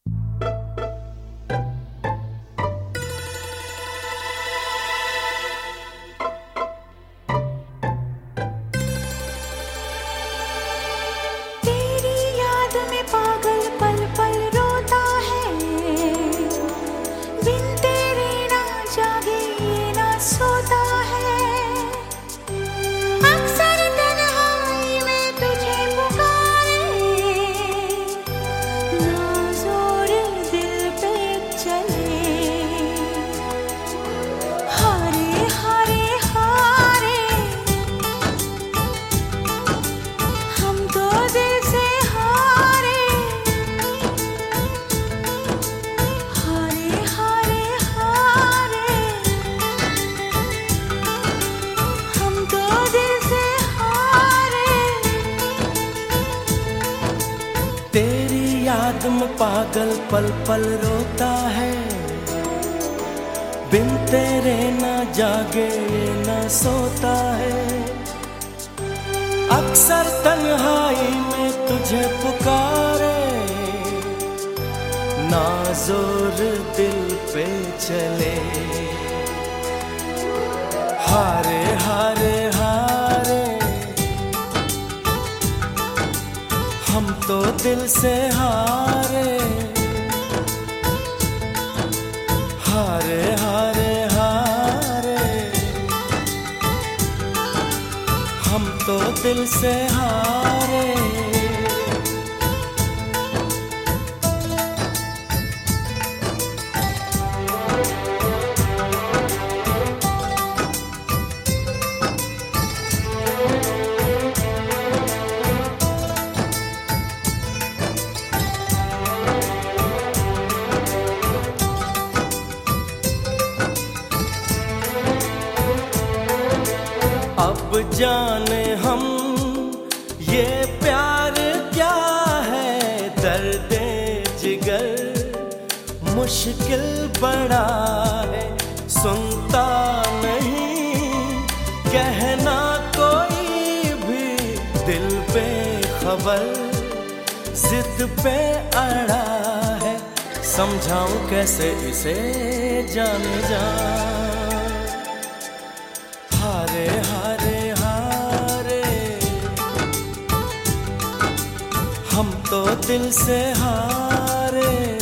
तेरी याद में पागल पल पल रोता है, बिन तेरे ना जागे ना सोता है। अक्सर तन्हाई में तुझे पुकारे, ना जोर दिल पे चले। हारे हारे हारे हम तो दिल से हारे। हारे हारे हारे हम तो दिल से हारे। अब जाने हम ये प्यार क्या है, दर्दे जिगर मुश्किल बड़ा है। सुनता नहीं कहना कोई भी, दिल पे खबर जिद पे अड़ा है। समझाऊं कैसे इसे जाने जा। हारे हारे हारे हम तो दिल से हारे।